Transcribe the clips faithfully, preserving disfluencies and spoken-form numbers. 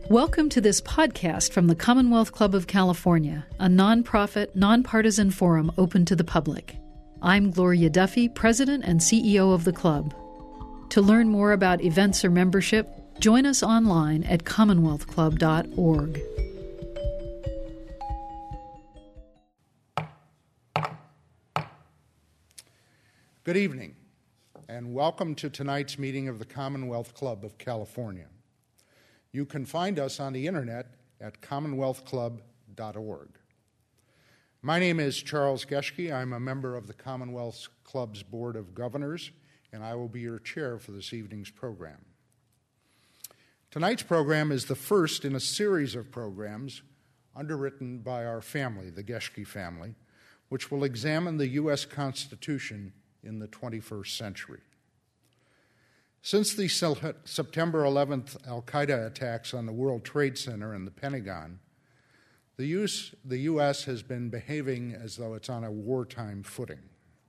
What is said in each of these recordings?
Welcome to this podcast from the Commonwealth Club of California, a nonprofit, nonpartisan forum open to the public. I'm Gloria Duffy, President and C E O of the club. To learn more about events or membership, join us online at commonwealth club dot org. Good evening, and welcome to tonight's meeting of the Commonwealth Club of California. You can find us on the internet at commonwealth club dot org. My name is Charles Geschke. I'm a member of the Commonwealth Club's Board of Governors, and I will be your chair for this evening's program. Tonight's program is the first in a series of programs underwritten by our family, the Geschke family, which will examine the U S Constitution in the twenty-first century. Since the September eleventh al-Qaeda attacks on the World Trade Center and the Pentagon, the U S, the U S has been behaving as though it's on a wartime footing.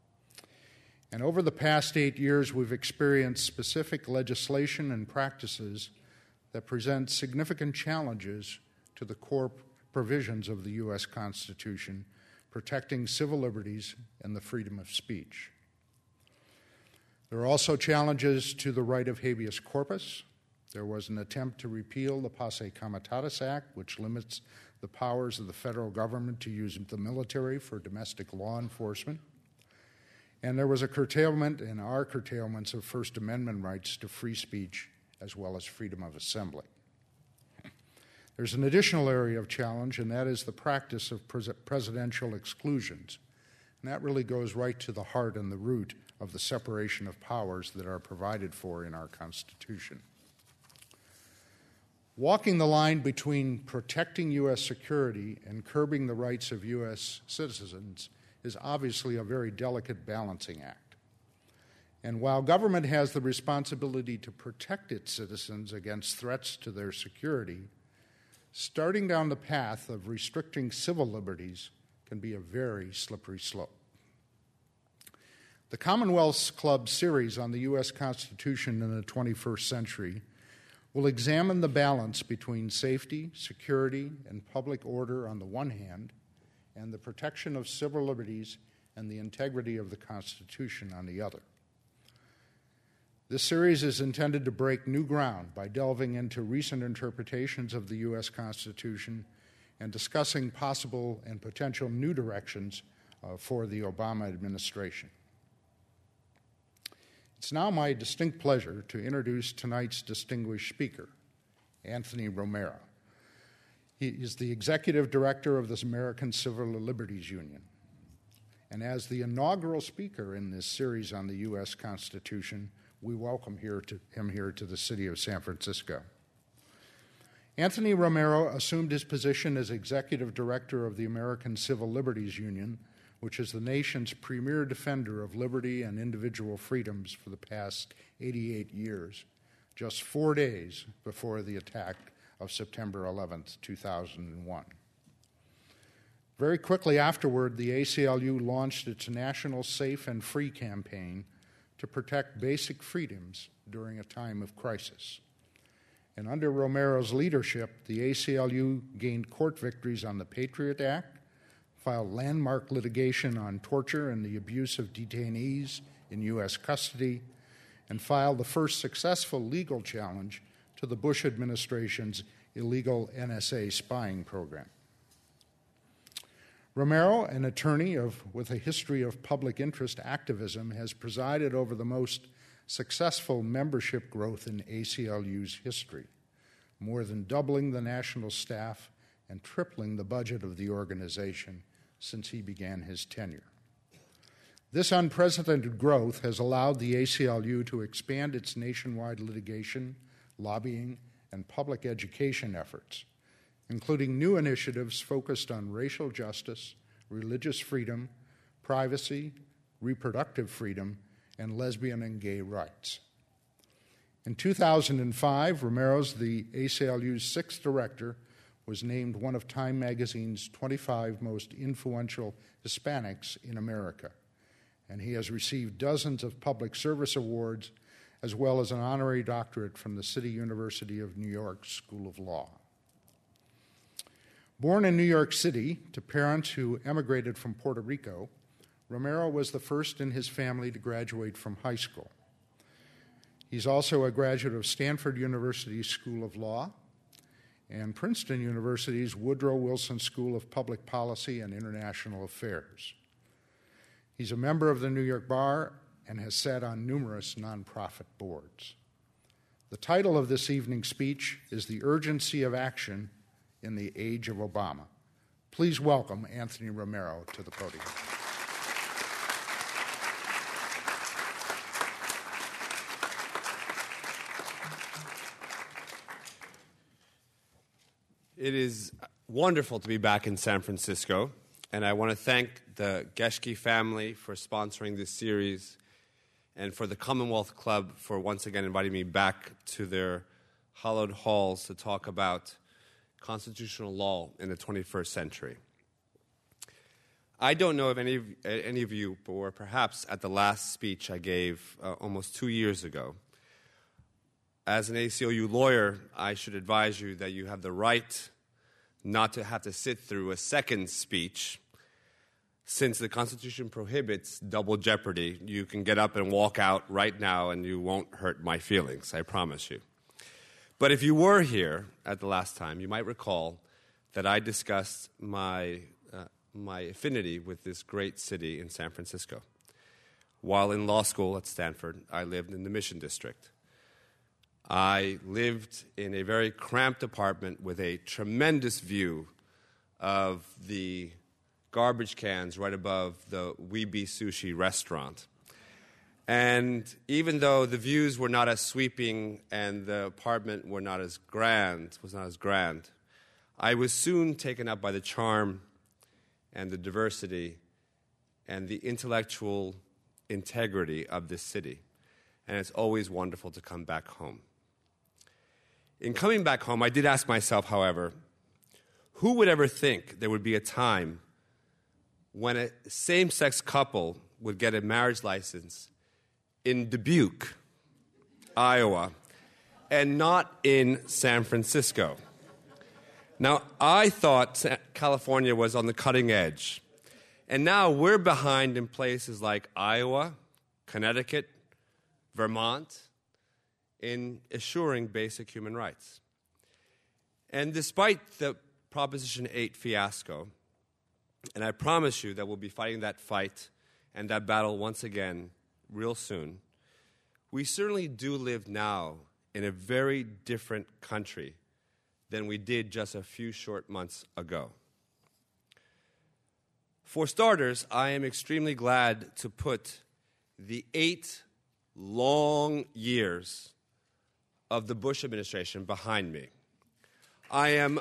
And over the past eight years, we've experienced specific legislation and practices that present significant challenges to the core provisions of the U S Constitution, protecting civil liberties and the freedom of speech. There are also challenges to the right of habeas corpus. There was an attempt to repeal the Posse Comitatus Act, which limits the powers of the federal government to use the military for domestic law enforcement. And there was a curtailment, and are curtailments, of First Amendment rights to free speech as well as freedom of assembly. There's an additional area of challenge, and that is the practice of pres- presidential exclusions. And that really goes right to the heart and the root of the separation of powers that are provided for in our Constitution. Walking the line between protecting U S security and curbing the rights of U S citizens is obviously a very delicate balancing act. And while government has the responsibility to protect its citizens against threats to their security, starting down the path of restricting civil liberties can be a very slippery slope. The Commonwealth Club series on the U S Constitution in the twenty-first century will examine the balance between safety, security, and public order on the one hand, and the protection of civil liberties and the integrity of the Constitution on the other. This series is intended to break new ground by delving into recent interpretations of the U S Constitution and discussing possible and potential new directions uh, for the Obama administration. It's now my distinct pleasure to introduce tonight's distinguished speaker, Anthony Romero. He is the executive director of the American Civil Liberties Union. And as the inaugural speaker in this series on the U S Constitution, we welcome here to, him here to the city of San Francisco. Anthony Romero assumed his position as executive director of the American Civil Liberties Union, which is the nation's premier defender of liberty and individual freedoms for the past eighty-eight years, just four days before the attack of September eleventh, two thousand one. Very quickly afterward, the A C L U launched its National Safe and Free campaign to protect basic freedoms during a time of crisis. And under Romero's leadership, the A C L U gained court victories on the Patriot Act, filed landmark litigation on torture and the abuse of detainees in U S custody, and filed the first successful legal challenge to the Bush administration's illegal N S A spying program. Romero, an attorney of, with a history of public interest activism, has presided over the most successful membership growth in A C L U's history, more than doubling the national staff and tripling the budget of the organization since he began his tenure. This unprecedented growth has allowed the A C L U to expand its nationwide litigation, lobbying, and public education efforts, including new initiatives focused on racial justice, religious freedom, privacy, reproductive freedom, and lesbian and gay rights. In two thousand five, Romero's, the A C L U's sixth director, was named one of Time magazine's twenty-five most influential Hispanics in America, and he has received dozens of public service awards as well as an honorary doctorate from the City University of New York School of Law. Born in New York City to parents who emigrated from Puerto Rico, Romero was the first in his family to graduate from high school. He's also a graduate of Stanford University's School of Law and Princeton University's Woodrow Wilson School of Public Policy and International Affairs. He's a member of the New York Bar and has sat on numerous nonprofit boards. The title of this evening's speech is The Urgency of Action in the Age of Obama. Please welcome Anthony Romero to the podium. It is wonderful to be back in San Francisco, and I want to thank the Geschke family for sponsoring this series and for the Commonwealth Club for once again inviting me back to their hallowed halls to talk about constitutional law in the twenty-first century. I don't know if any of, any of you were perhaps at the last speech I gave uh, almost two years ago. As an A C L U lawyer, I should advise you that you have the right not to have to sit through a second speech. Since the Constitution prohibits double jeopardy, you can get up and walk out right now and you won't hurt my feelings, I promise you. But if you were here at the last time, you might recall that I discussed my, uh, my affinity with this great city in San Francisco. While in law school at Stanford, I lived in the Mission District. I lived in a very cramped apartment with a tremendous view of the garbage cans right above the Weeby Sushi restaurant. And even though the views were not as sweeping and the apartment were not as grand, was not as grand, I was soon taken up by the charm and the diversity and the intellectual integrity of this city. And it's always wonderful to come back home. In coming back home, I did ask myself, however, who would ever think there would be a time when a same-sex couple would get a marriage license in Dubuque, Iowa, and not in San Francisco? Now, I thought California was on the cutting edge, and now we're behind in places like Iowa, Connecticut, Vermont, in assuring basic human rights. And despite the Proposition eight fiasco, and I promise you that we'll be fighting that fight and that battle once again real soon, we certainly do live now in a very different country than we did just a few short months ago. For starters, I am extremely glad to put the eight long years of the Bush administration behind me. I am,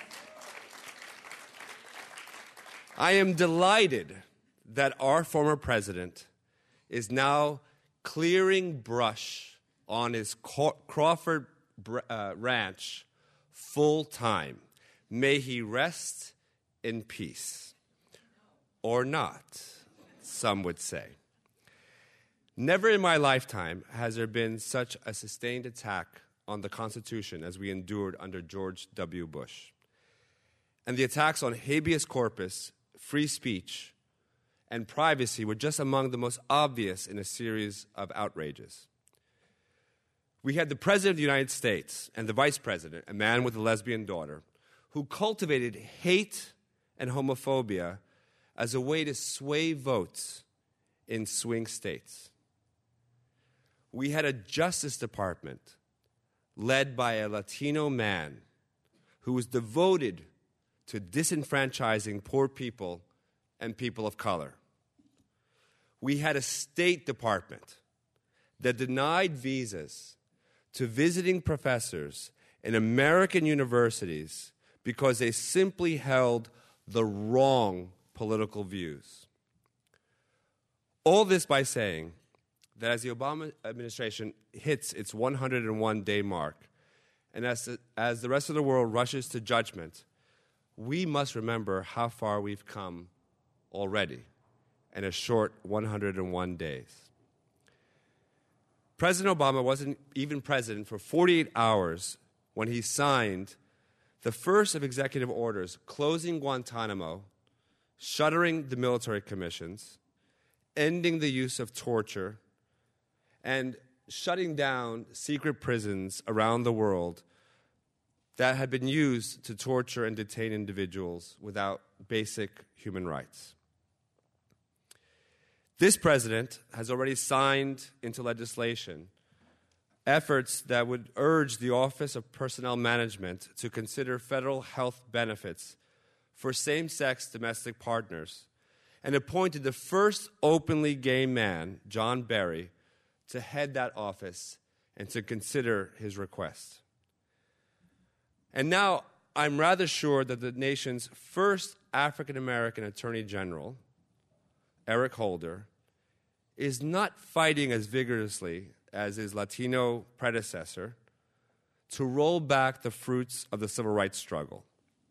I am delighted that our former president is now clearing brush on his Crawford uh, ranch full time. May he rest in peace. Or not, some would say. Never in my lifetime has there been such a sustained attack on the Constitution as we endured under George W. Bush. And the attacks on habeas corpus, free speech, and privacy were just among the most obvious in a series of outrages. We had the President of the United States and the Vice President, a man with a lesbian daughter, who cultivated hate and homophobia as a way to sway votes in swing states. We had a Justice Department led by a Latino man who was devoted to disenfranchising poor people and people of color. We had a State Department that denied visas to visiting professors in American universities because they simply held the wrong political views. All this by saying that as the Obama administration hits its one hundred one day mark, and as the, as the rest of the world rushes to judgment, we must remember how far we've come already in a short one hundred one days. President Obama wasn't even president for forty-eight hours when he signed the first of executive orders closing Guantanamo, shuttering the military commissions, ending the use of torture, and shutting down secret prisons around the world that had been used to torture and detain individuals without basic human rights. This president has already signed into legislation efforts that would urge the Office of Personnel Management to consider federal health benefits for same-sex domestic partners, and appointed the first openly gay man, John Barry, to head that office and to consider his request. And now I'm rather sure that the nation's first African-American Attorney General, Eric Holder, is not fighting as vigorously as his Latino predecessor to roll back the fruits of the civil rights struggle.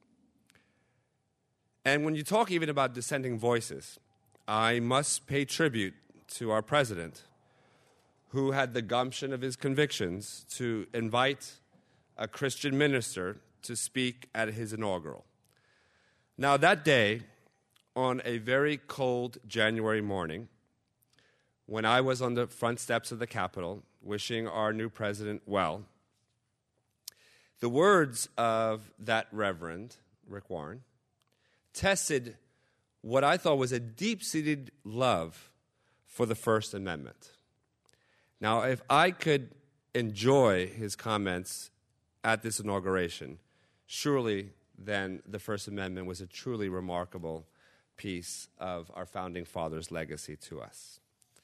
And when you talk even about dissenting voices, I must pay tribute to our president, who had the gumption of his convictions to invite a Christian minister to speak at his inaugural. Now, that day, on a very cold January morning, when I was on the front steps of the Capitol wishing our new president well, the words of that Reverend, Rick Warren, tested what I thought was a deep-seated love for the First Amendment. Now, if I could enjoy his comments at this inauguration, surely then the First Amendment was a truly remarkable piece of our Founding Fathers' legacy to us.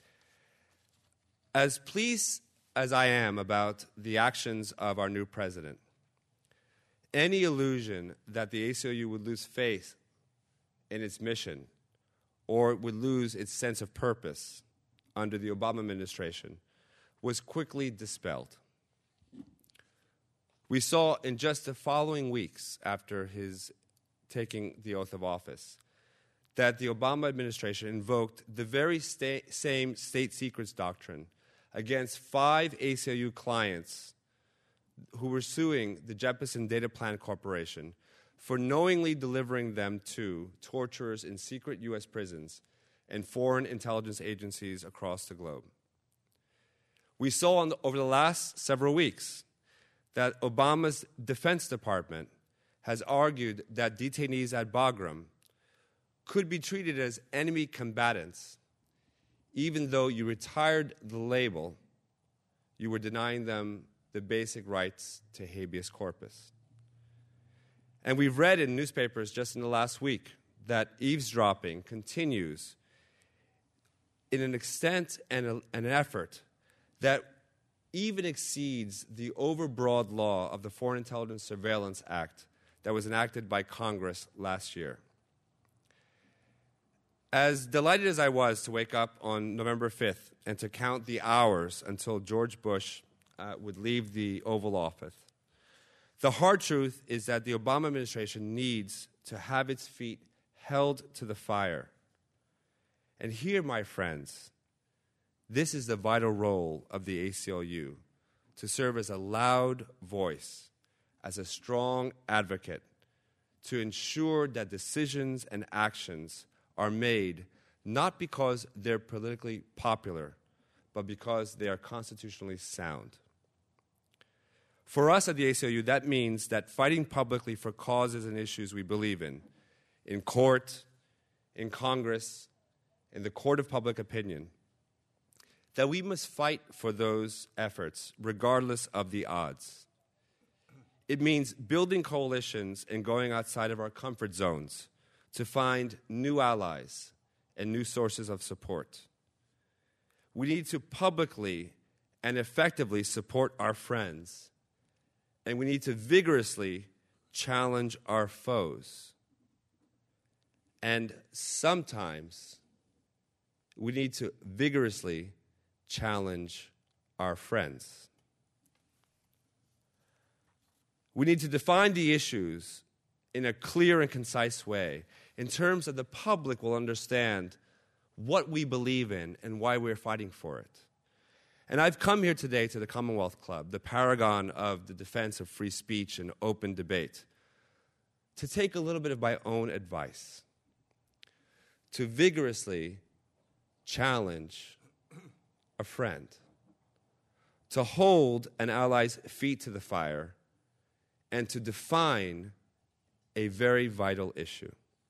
As pleased as I am about the actions of our new president, any illusion that the A C L U would lose faith in its mission or would lose its sense of purpose under the Obama administration was quickly dispelled. We saw in just the following weeks after his taking the oath of office that the Obama administration invoked the very sta- same state secrets doctrine against five A C L U clients who were suing the Jeppesen Data Plan Corporation for knowingly delivering them to torturers in secret U S prisons and foreign intelligence agencies across the globe. We saw on the, over the last several weeks that Obama's Defense Department has argued that detainees at Bagram could be treated as enemy combatants, even though you retired the label, you were denying them the basic rights to habeas corpus. And we've read in newspapers just in the last week that eavesdropping continues in an extent and a, an effort that even exceeds the overbroad law of the Foreign Intelligence Surveillance Act that was enacted by Congress last year. As delighted as I was to wake up on November fifth and to count the hours until George Bush uh, would leave the Oval Office, the hard truth is that the Obama administration needs to have its feet held to the fire. And here, my friends, this is the vital role of the A C L U, to serve as a loud voice, as a strong advocate, to ensure that decisions and actions are made not because they're politically popular, but because they are constitutionally sound. For us at the A C L U, that means that fighting publicly for causes and issues we believe in, in court, in Congress, in the court of public opinion, that we must fight for those efforts regardless of the odds. It means building coalitions and going outside of our comfort zones to find new allies and new sources of support. We need to publicly and effectively support our friends, and we need to vigorously challenge our foes. And sometimes we need to vigorously challenge our friends. We need to define the issues in a clear and concise way, in terms that the public will understand what we believe in and why we're fighting for it. And I've come here today to the Commonwealth Club, the paragon of the defense of free speech and open debate, to take a little bit of my own advice, to vigorously challenge a friend, to hold an ally's feet to the fire, and to define a very vital issue.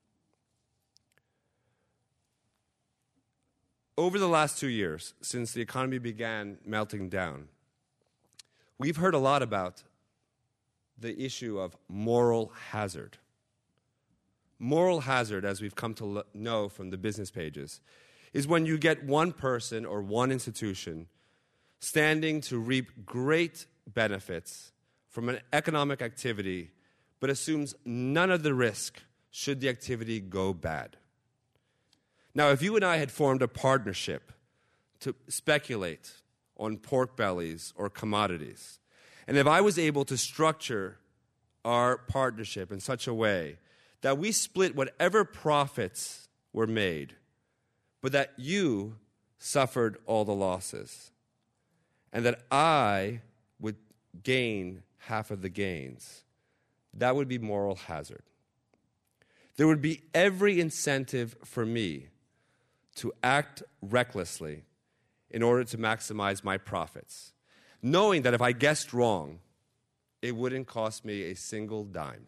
Over the last two years, since the economy began melting down, we've heard a lot about the issue of moral hazard. Moral hazard, as we've come to know from the business pages, is when you get one person or one institution standing to reap great benefits from an economic activity, but assumes none of the risk should the activity go bad. Now, if you and I had formed a partnership to speculate on pork bellies or commodities, and if I was able to structure our partnership in such a way that we split whatever profits were made, but that you suffered all the losses, and that I would gain half of the gains, that would be moral hazard. There would be every incentive for me to act recklessly in order to maximize my profits, knowing that if I guessed wrong, it wouldn't cost me a single dime.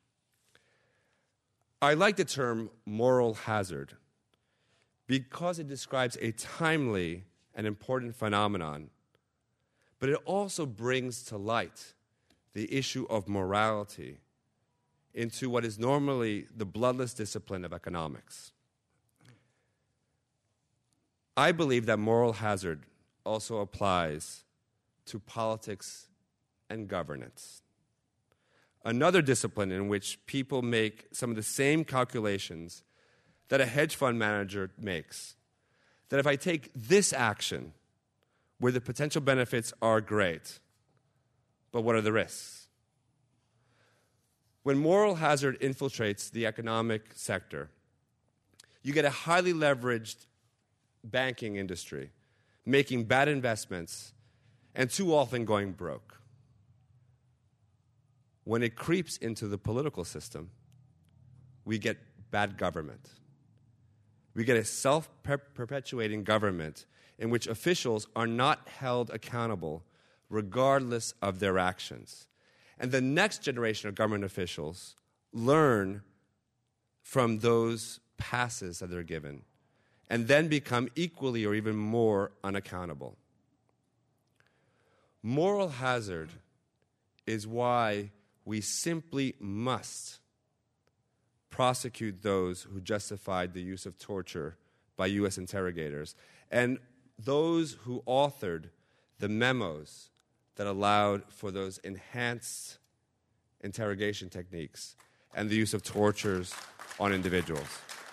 I like the term moral hazard because it describes a timely and important phenomenon, but it also brings to light the issue of morality into what is normally the bloodless discipline of economics. I believe that moral hazard also applies to politics and governance. Another discipline in which people make some of the same calculations that a hedge fund manager makes. That if I take this action, where the potential benefits are great, but what are the risks? When moral hazard infiltrates the economic sector, you get a highly leveraged banking industry making bad investments and too often going broke. When it creeps into the political system, we get bad government. We get a self-perpetuating government in which officials are not held accountable regardless of their actions. And the next generation of government officials learn from those passes that they're given and then become equally or even more unaccountable. Moral hazard is why we simply must prosecute those who justified the use of torture by U S interrogators and those who authored the memos that allowed for those enhanced interrogation techniques and the use of tortures on individuals.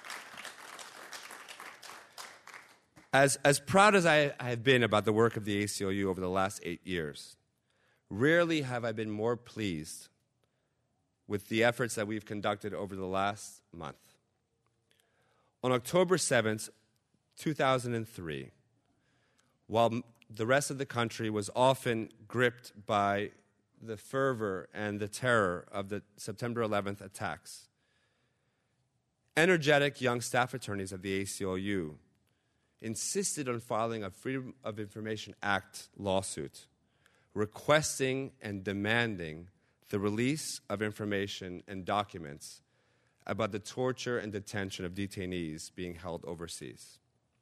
As, as proud as I have been about the work of the A C L U over the last eight years, rarely have I been more pleased with the efforts that we've conducted over the last month. On October seventh, two thousand three, while the rest of the country was often gripped by the fervor and the terror of the September eleventh attacks, energetic young staff attorneys at the A C L U insisted on filing a Freedom of Information Act lawsuit requesting and demanding the release of information and documents about the torture and detention of detainees being held overseas.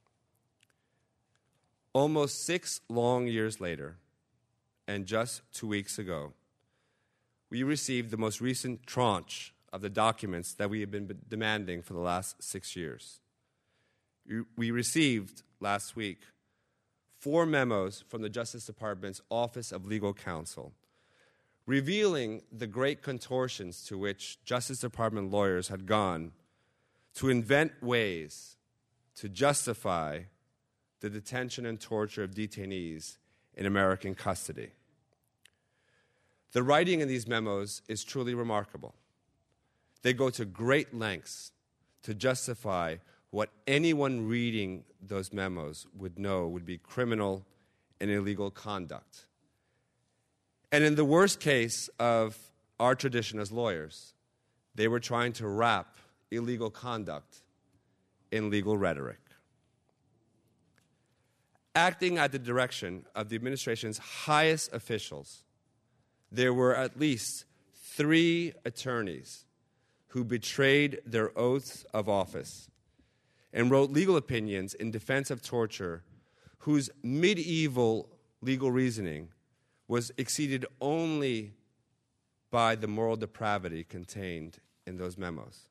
Almost six long years later, and just two weeks ago, we received the most recent tranche of the documents that we have been demanding for the last six years. We received last week four memos from the Justice Department's Office of Legal Counsel revealing the great contortions to which Justice Department lawyers had gone to invent ways to justify the detention and torture of detainees in American custody. The writing in these memos is truly remarkable. They go to great lengths to justify what anyone reading those memos would know would be criminal and illegal conduct. And in the worst case of our tradition as lawyers, They were trying to wrap illegal conduct in legal rhetoric. Acting at the direction of the administration's highest officials, there were at least three attorneys who betrayed their oaths of office and wrote legal opinions in defense of torture whose medieval legal reasoning was exceeded only by the moral depravity contained in those memos.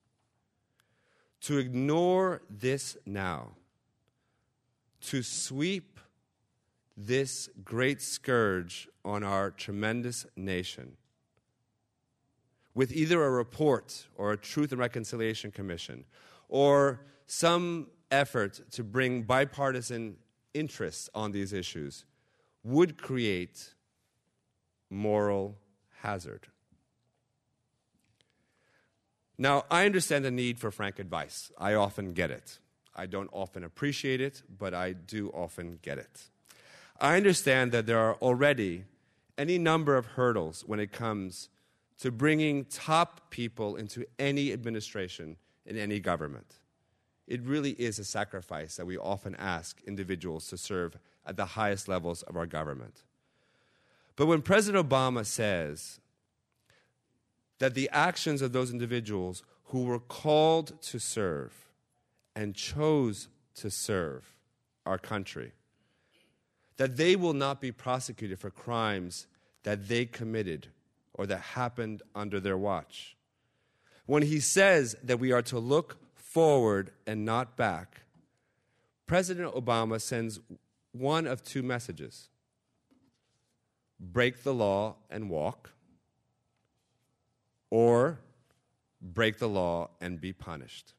To ignore this now, to sweep this great scourge on our tremendous nation with either a report or a Truth and Reconciliation Commission or some effort to bring bipartisan interests on these issues would create moral hazard. Now, I understand the need for frank advice. I often get it. I don't often appreciate it, but I do often get it. I understand that there are already any number of hurdles when it comes to bringing top people into any administration in any government. It really is a sacrifice that we often ask individuals to serve at the highest levels of our government. But when President Obama says that the actions of those individuals who were called to serve and chose to serve our country, that they will not be prosecuted for crimes that they committed or that happened under their watch. When he says that we are to look forward and not back, President Obama sends one of two messages: break the law and walk, or break the law and be punished.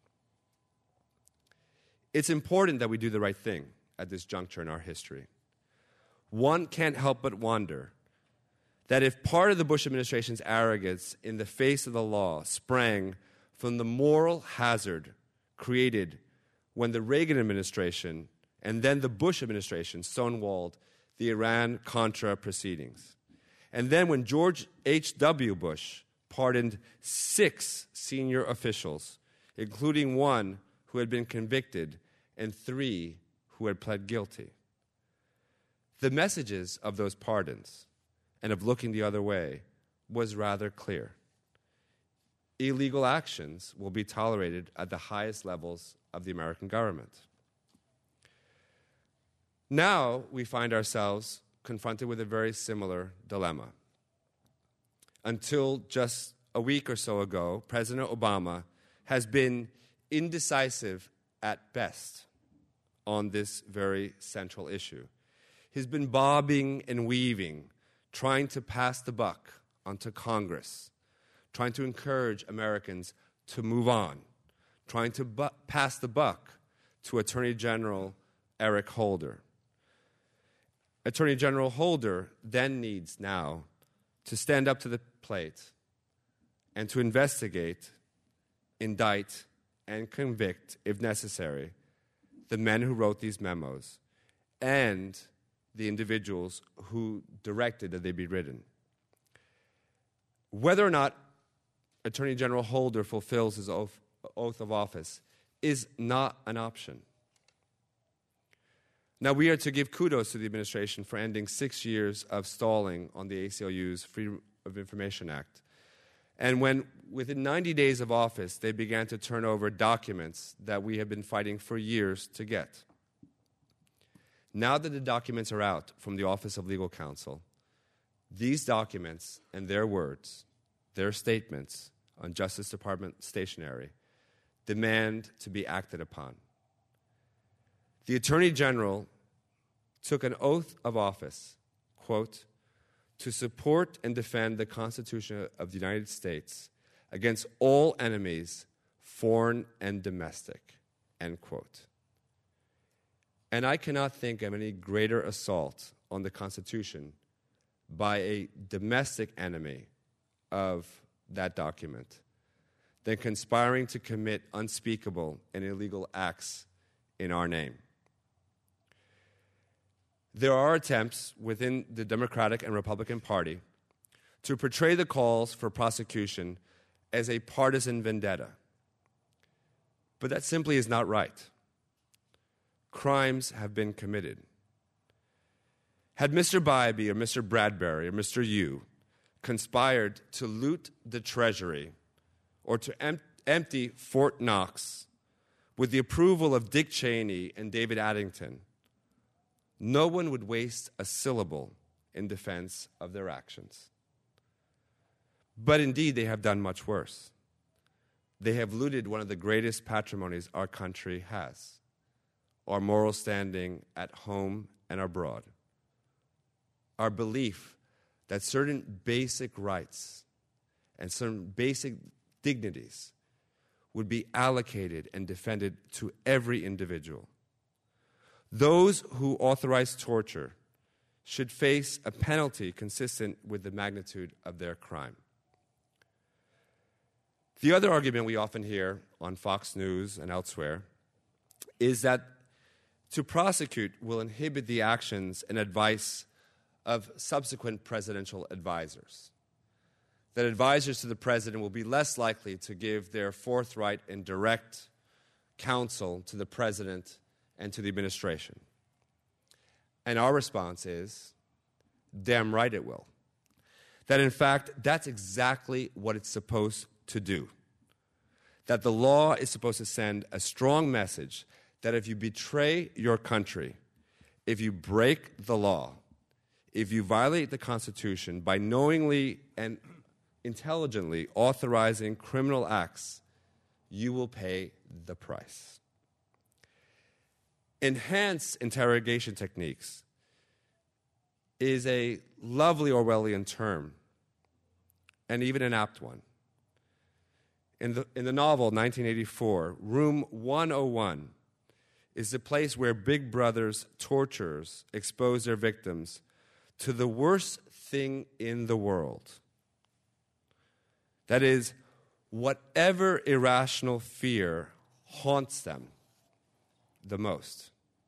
It's important that we do the right thing at this juncture in our history. One can't help but wonder that if part of the Bush administration's arrogance in the face of the law sprang from the moral hazard created when the Reagan administration and then the Bush administration stonewalled the Iran-Contra proceedings, and then when George H W Bush pardoned six senior officials, including one who had been convicted and three who had pled guilty. The messages of those pardons and of looking the other way was rather clear. Illegal actions will be tolerated at the highest levels of the American government. Now we find ourselves confronted with a very similar dilemma. Until just a week or so ago, President Obama has been indecisive at best on this very central issue. He's been bobbing and weaving, trying to pass the buck onto Congress, trying to encourage Americans to move on, trying to bu- pass the buck to Attorney General Eric Holder. Attorney General Holder then needs now to stand up to the plate and to investigate, indict, and convict, if necessary, the men who wrote these memos and the individuals who directed that they be written. Whether or not Attorney General Holder fulfills his oath, oath of office is not an option. Now, we are to give kudos to the administration for ending six years of stalling on the A C L U's Freedom of Information Act. And when, within ninety days of office, they began to turn over documents that we have been fighting for years to get. Now that the documents are out from the Office of Legal Counsel, these documents and their words, their statements on Justice Department stationery, demand to be acted upon. The Attorney General took an oath of office, quote, to support and defend the Constitution of the United States against all enemies, foreign and domestic, end quote. And I cannot think of any greater assault on the Constitution by a domestic enemy of that document than conspiring to commit unspeakable and illegal acts in our name. There are attempts within the Democratic and Republican Party to portray the calls for prosecution as a partisan vendetta. But that simply is not right. Crimes have been committed. Had Mister Bybee or Mister Bradbury or Mister Yu conspired to loot the Treasury or to em- empty Fort Knox with the approval of Dick Cheney and David Addington, no one would waste a syllable in defense of their actions. But indeed, they have done much worse. They have looted one of the greatest patrimonies our country has, our moral standing at home and abroad, our belief that certain basic rights and certain basic dignities would be allocated and defended to every individual. Those who authorize torture should face a penalty consistent with the magnitude of their crime. The other argument we often hear on Fox News and elsewhere is that to prosecute will inhibit the actions and advice of subsequent presidential advisors. That advisors to the president will be less likely to give their forthright and direct counsel to the president and to the administration. And our response is, damn right it will. That in fact, that's exactly what it's supposed to do. That the law is supposed to send a strong message that if you betray your country, if you break the law, if you violate the Constitution by knowingly and intelligently authorizing criminal acts, you will pay the price. Enhanced interrogation techniques is a lovely Orwellian term, and even an apt one. In the, in the novel nineteen eighty-four, Room one oh one is the place where Big Brother's torturers expose their victims to the worst thing in the world. That is, whatever irrational fear haunts them the most.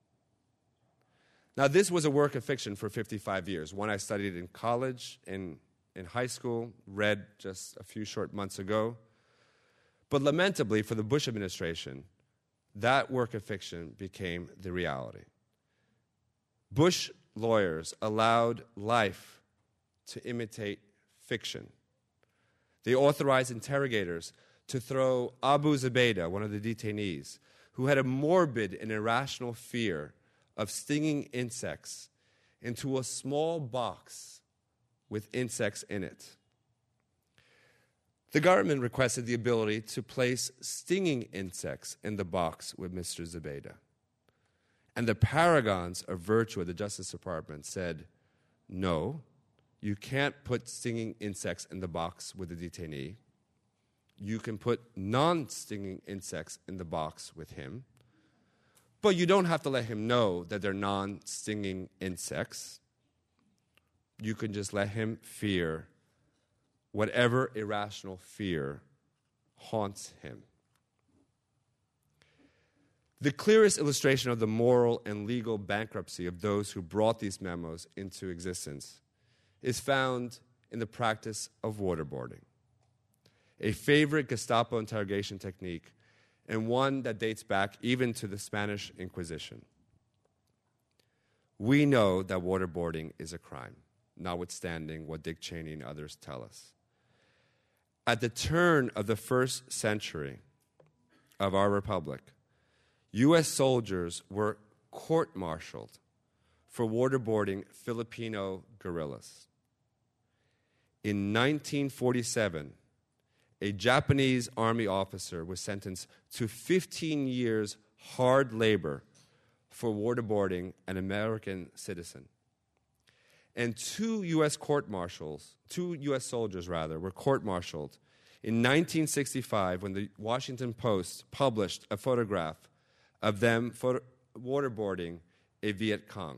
Now, this was a work of fiction for fifty-five years, one I studied in college, in, in high school, read just a few short months ago. But lamentably, for the Bush administration, that work of fiction became the reality. Bush lawyers allowed life to imitate fiction. They authorized interrogators to throw Abu Zubaydah, one of the detainees, who had a morbid and irrational fear of stinging insects, into a small box with insects in it. The government requested the ability to place stinging insects in the box with Mister Zubaydah. And the paragons of virtue of the Justice Department said, no, you can't put stinging insects in the box with the detainee. You can put non-stinging insects in the box with him, but you don't have to let him know that they're non-stinging insects. You can just let him fear whatever irrational fear haunts him. The clearest illustration of the moral and legal bankruptcy of those who brought these memos into existence is found in the practice of waterboarding, a favorite Gestapo interrogation technique and one that dates back even to the Spanish Inquisition. We know that waterboarding is a crime, notwithstanding what Dick Cheney and others tell us. At the turn of the first century of our republic, U S soldiers were court-martialed for waterboarding Filipino guerrillas. In nineteen forty-seven, a Japanese army officer was sentenced to fifteen years hard labor for waterboarding an American citizen. And two U S court-martials, two U S soldiers rather, were court-martialed in nineteen sixty-five when the Washington Post published a photograph of them photo- waterboarding a Viet Cong.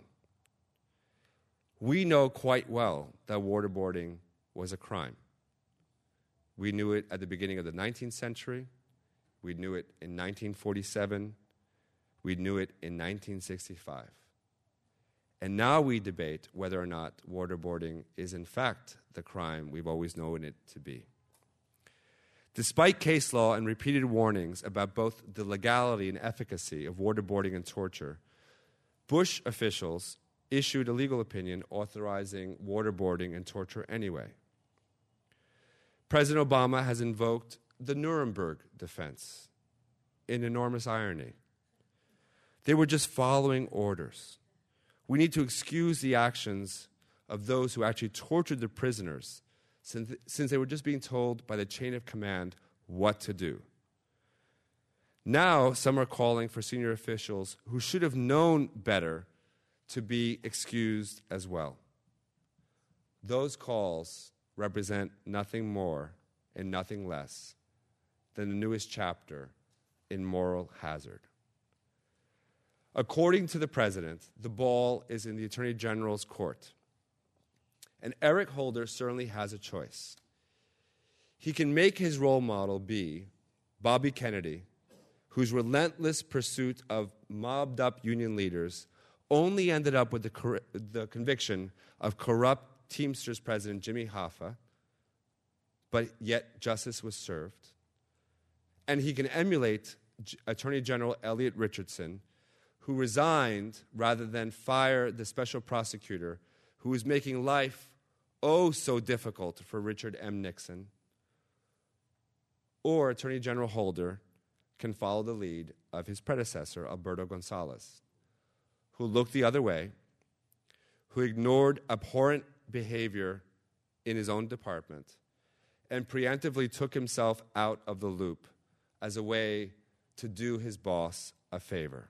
We know quite well that waterboarding was a crime. We knew it at the beginning of the nineteenth century. We knew it in nineteen forty-seven. We knew it in nineteen sixty-five. And now we debate whether or not waterboarding is in fact the crime we've always known it to be. Despite case law and repeated warnings about both the legality and efficacy of waterboarding and torture, Bush officials issued a legal opinion authorizing waterboarding and torture anyway. President Obama has invoked the Nuremberg defense in enormous irony. They were just following orders. We need to excuse the actions of those who actually tortured the prisoners, since, since they were just being told by the chain of command what to do. Now, some are calling for senior officials who should have known better to be excused as well. Those calls represent nothing more and nothing less than the newest chapter in moral hazard. According to the president, the ball is in the Attorney General's court. And Eric Holder certainly has a choice. He can make his role model be Bobby Kennedy, whose relentless pursuit of mobbed-up union leaders only ended up with the, cor- the conviction of corrupt Teamsters president Jimmy Hoffa, but yet justice was served. And he can emulate G- Attorney General Elliot Richardson, who resigned rather than fire the special prosecutor who was making life oh so difficult for Richard M. Nixon. Or Attorney General Holder can follow the lead of his predecessor, Alberto Gonzales, who looked the other way, who ignored abhorrent behavior in his own department, and preemptively took himself out of the loop as a way to do his boss a favor.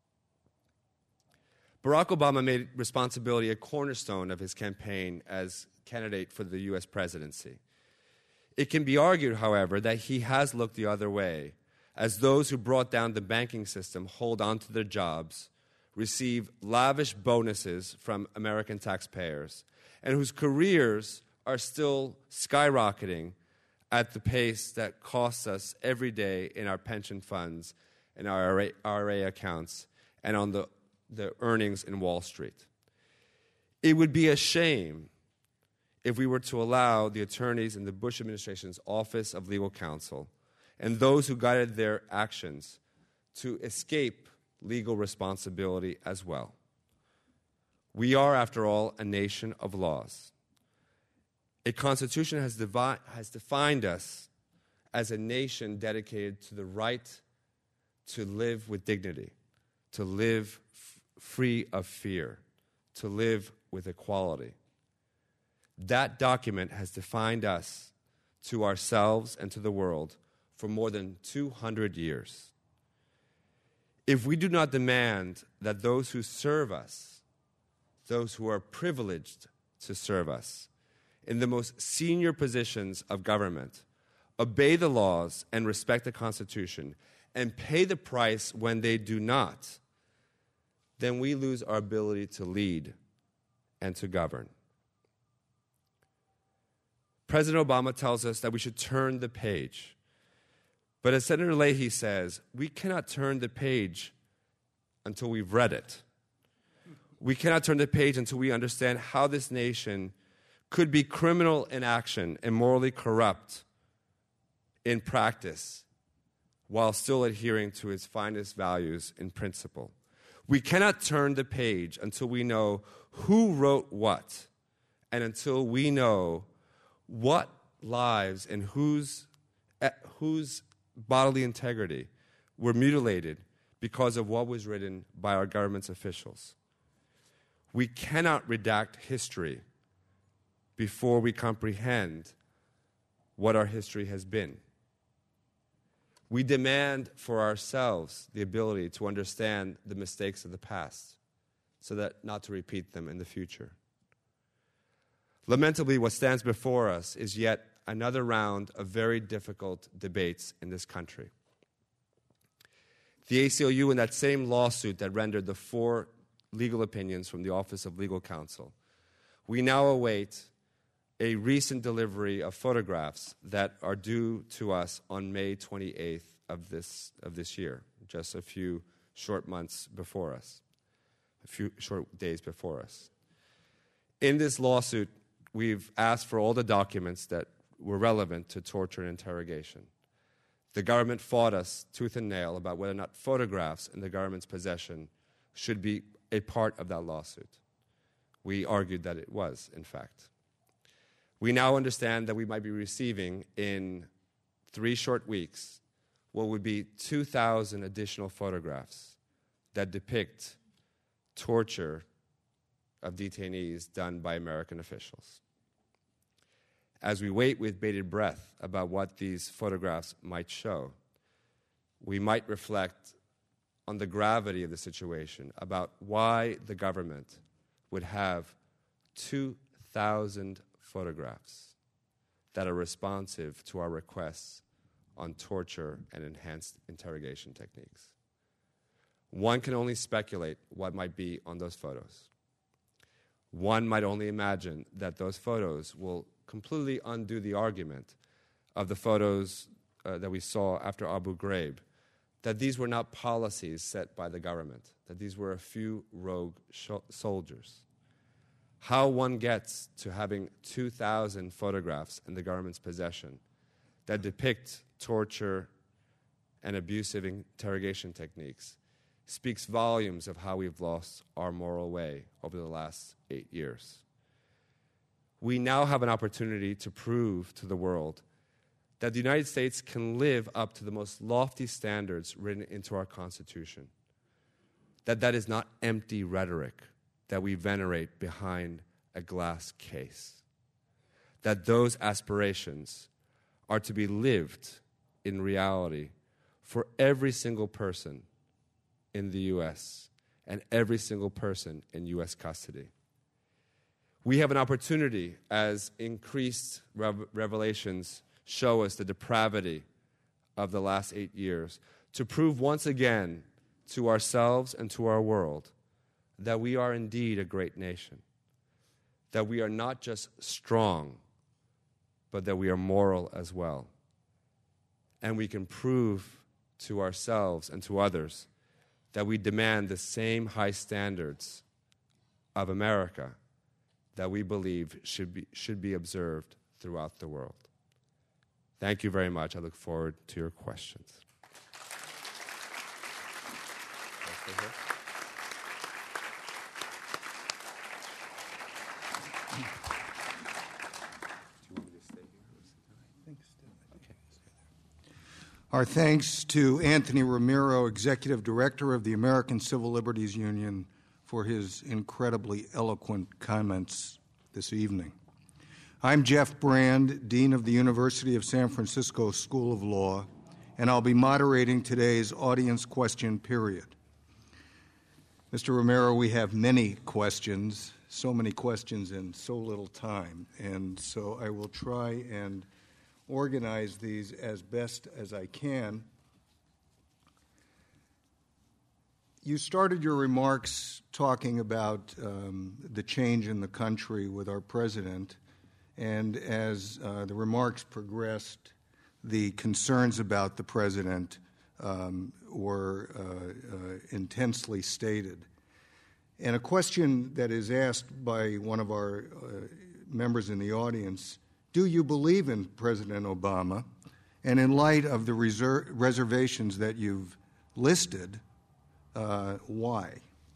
Barack Obama made responsibility a cornerstone of his campaign as candidate for the U S presidency. It can be argued, however, that he has looked the other way, as those who brought down the banking system hold on to their jobs, receive lavish bonuses from American taxpayers, and whose careers are still skyrocketing at the pace that costs us every day in our pension funds and our I R A accounts and on the the earnings in Wall Street. It would be a shame if we were to allow the attorneys in the Bush administration's Office of Legal Counsel and those who guided their actions to escape legal responsibility as well. We are, after all, a nation of laws. A constitution has, devi- has defined us as a nation dedicated to the right to live with dignity, to live free of fear, to live with equality. That document has defined us to ourselves and to the world for more than two hundred years. If we do not demand that those who serve us, those who are privileged to serve us, in the most senior positions of government, obey the laws and respect the Constitution, and pay the price when they do not, then we lose our ability to lead and to govern. President Obama tells us that we should turn the page. But as Senator Leahy says, we cannot turn the page until we've read it. We cannot turn the page until we understand how this nation could be criminal in action and morally corrupt in practice while still adhering to its finest values in principle. We cannot turn the page until we know who wrote what and until we know what lives and whose, uh, whose bodily integrity were mutilated because of what was written by our government's officials. We cannot redact history before we comprehend what our history has been. We demand for ourselves the ability to understand the mistakes of the past so that not to repeat them in the future. Lamentably, what stands before us is yet another round of very difficult debates in this country. The A C L U, in that same lawsuit that rendered the four legal opinions from the Office of Legal Counsel, we now await a recent delivery of photographs that are due to us on May twenty-eighth of this, of this year, just a few short months before us, a few short days before us. In this lawsuit, we've asked for all the documents that were relevant to torture and interrogation. The government fought us tooth and nail about whether or not photographs in the government's possession should be a part of that lawsuit. We argued that it was, in fact. We now understand that we might be receiving in three short weeks what would be two thousand additional photographs that depict torture of detainees done by American officials. As we wait with bated breath about what these photographs might show, we might reflect on the gravity of the situation, about why the government would have two thousand photographs that are responsive to our requests on torture and enhanced interrogation techniques. One can only speculate what might be on those photos. One might only imagine that those photos will completely undo the argument of the photos uh, that we saw after Abu Ghraib, that these were not policies set by the government, that these were a few rogue sh- soldiers. How one gets to having two thousand photographs in the government's possession that depict torture and abusive interrogation techniques speaks volumes of how we've lost our moral way over the last eight years. We now have an opportunity to prove to the world that the United States can live up to the most lofty standards written into our Constitution, that that is not empty rhetoric that we venerate behind a glass case, that those aspirations are to be lived in reality for every single person in the U S and every single person in U S custody. We have an opportunity, as increased rev- revelations show us the depravity of the last eight years, to prove once again to ourselves and to our world that we are indeed a great nation, that we are not just strong, but that we are moral as well. And we can prove to ourselves and to others that we demand the same high standards of America that we believe should be, should be observed throughout the world. Thank you very much. I look forward to your questions. Our thanks to Anthony Romero, Executive Director of the American Civil Liberties Union, for his incredibly eloquent comments this evening. I'm Jeff Brand, Dean of the University of San Francisco School of Law, and I'll be moderating today's audience question period. Mister Romero, we have many questions, so many questions in so little time, and so I will try and organize these as best as I can. You started your remarks talking about um, the change in the country with our president, and as uh, the remarks progressed, the concerns about the president um, were uh, uh, intensely stated. And a question that is asked by one of our uh, members in the audience: do you believe in President Obama? And in light of the reser- reservations that you've listed, uh, why?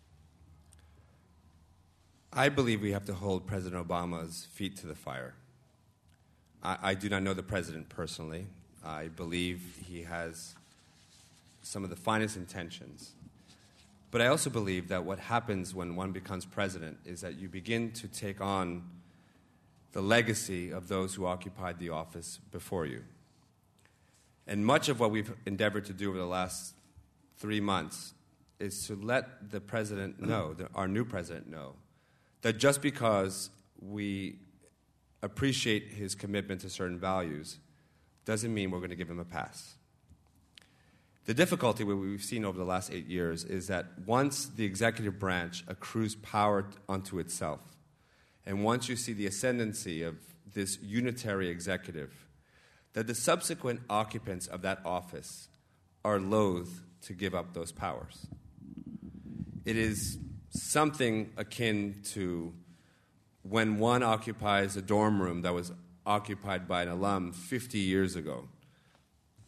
I believe we have to hold President Obama's feet to the fire. I, I do not know the president personally. I believe he has some of the finest intentions. But I also believe that what happens when one becomes president is that you begin to take on the legacy of those who occupied the office before you. And much of what we've endeavored to do over the last three months is to let the president know, the, our new president know, that just because we appreciate his commitment to certain values doesn't mean we're going to give him a pass. The difficulty we've seen over the last eight years is that once the executive branch accrues power unto itself, and once you see the ascendancy of this unitary executive, that the subsequent occupants of that office are loath to give up those powers. It is something akin to when one occupies a dorm room that was occupied by an alum fifty years ago.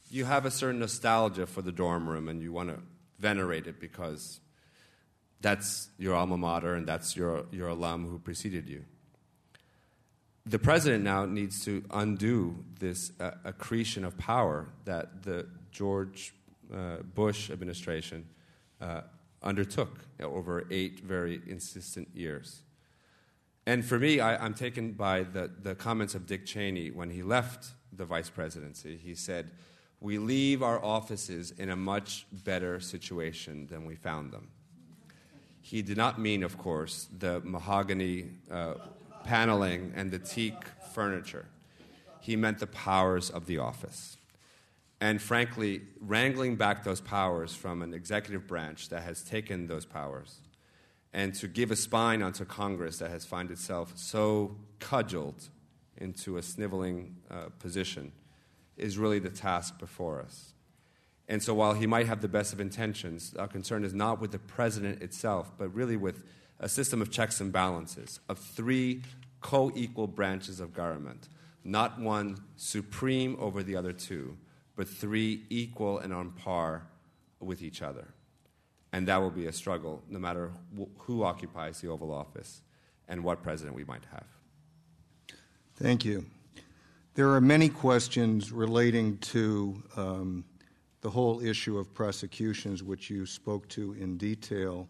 you have a certain nostalgia for the dorm room and you want to venerate it because that's your alma mater and that's your, your alum who preceded you. The president now needs to undo this uh, accretion of power that the George uh, Bush administration uh, undertook over eight very insistent years. And for me, I, I'm taken by the, the comments of Dick Cheney when he left the vice presidency. He said, "We leave our offices in a much better situation than we found them." He did not mean, of course, the mahogany uh, paneling and the teak furniture. He meant the powers of the office. And frankly, wrangling back those powers from an executive branch that has taken those powers and to give a spine onto Congress that has found itself so cudgeled into a sniveling uh, position is really the task before us. And so while he might have the best of intentions, our concern is not with the president itself, but really with a system of checks and balances, of three co-equal branches of government, not one supreme over the other two, but three equal and on par with each other. And that will be a struggle no matter wh- who occupies the Oval Office and what president we might have. Thank you. There are many questions relating to um, the whole issue of prosecutions, which you spoke to in detail.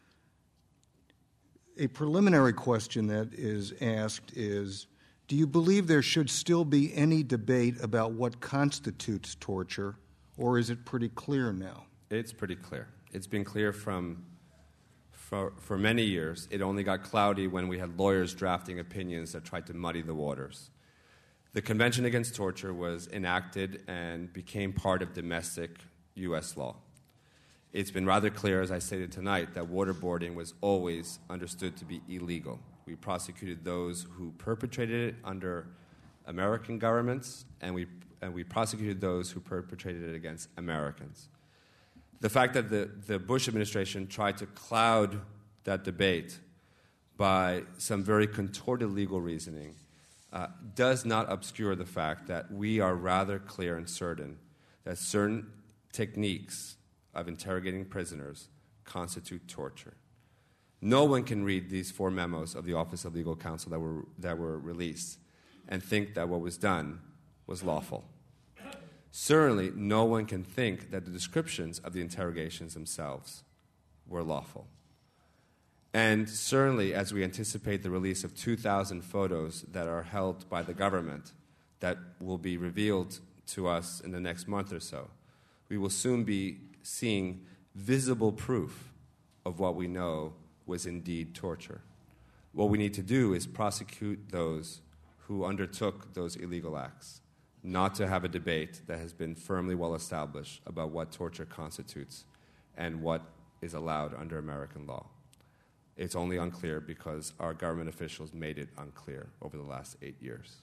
A preliminary question that is asked is, do you believe there should still be any debate about what constitutes torture, or is it pretty clear now? It's pretty clear. It's been clear from for, for many years. It only got cloudy when we had lawyers drafting opinions that tried to muddy the waters. The Convention Against Torture was enacted and became part of domestic U S law. It's been rather clear, as I stated tonight, that waterboarding was always understood to be illegal. We prosecuted those who perpetrated it under American governments, and we, and we prosecuted those who perpetrated it against Americans. The fact that the, the Bush administration tried to cloud that debate by some very contorted legal reasoning uh, does not obscure the fact that we are rather clear and certain that certain techniques of interrogating prisoners constitute torture. No one can read these four memos of the Office of Legal Counsel that were, that were released and think that what was done was lawful. Certainly, no one can think that the descriptions of the interrogations themselves were lawful. And certainly, as we anticipate the release of two thousand photos that are held by the government that will be revealed to us in the next month or so, we will soon be seeing visible proof of what we know was indeed torture. What we need to do is prosecute those who undertook those illegal acts, not to have a debate that has been firmly well established about what torture constitutes and what is allowed under American law. It's only unclear because our government officials made it unclear over the last eight years.